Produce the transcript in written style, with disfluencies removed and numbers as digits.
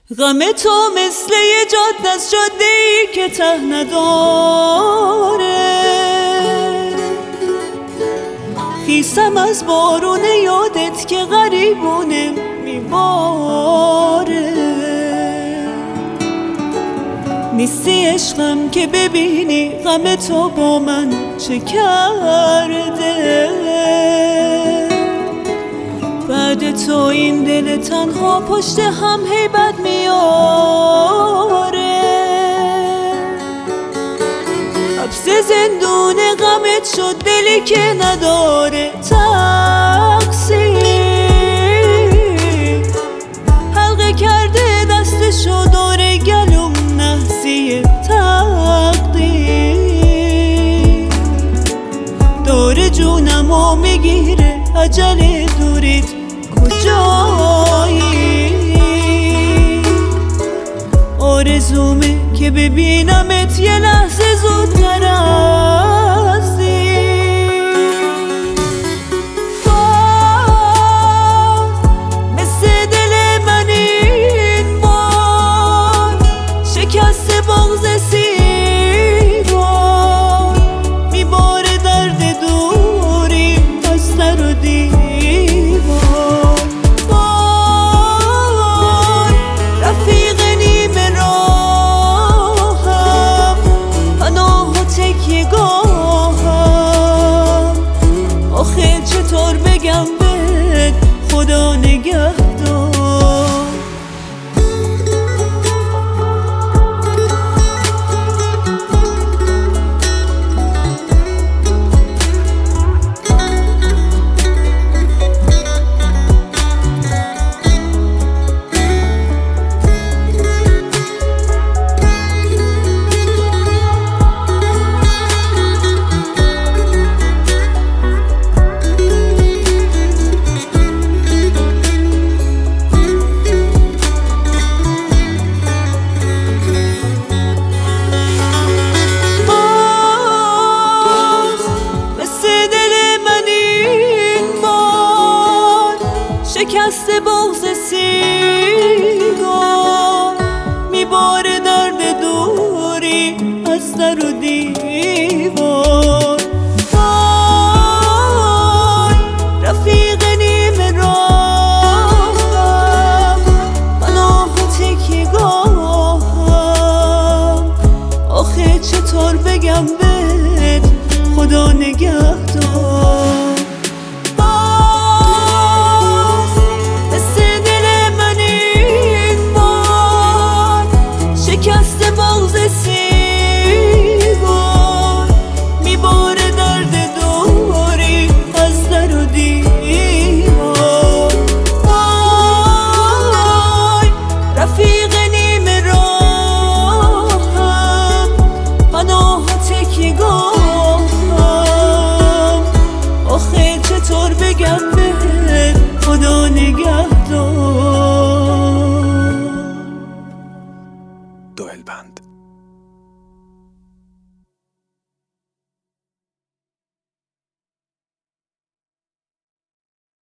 غم تو مثل یه جاده از جاده‌ای که ته نداره. خیسم از بارون یادت که غریبونه میباره. نیستی عشقم که ببینی غم تو با من چه کرده. بعد تو این دل تنها پشت هم هیبت میاره. حبس زندون غمت شد دلی که نداره تقصیر. حلقه کرده دستشو دور گلوم نحسی تقدیر. دور جونمو میگیره عجله دورید کجایی. آرزومه که ببینمت یه لحظه زودتر از این. مثل دل من این بار شکست بغض سیگار. میباره درد دوری از سر و دیوار. رفیق نیمه راهم پناه و تکیه‌گاهم. آخه چطور بگم بهت خدا نگهدار. شکست بغض سیگار. میباره درد دوری از در و دیوار. رفیق نیمه راهم پناه و تکیه‌گاهم. آخه چطور بگم بهت خدا نگهدار. شکست بغض سیگار. میباره درد دوری از در و دیوار. رفیق نیمه راهم پناه و تکیه‌گاهم. آخه چطور بگم بهت خدا نگهدار. دوئل بند.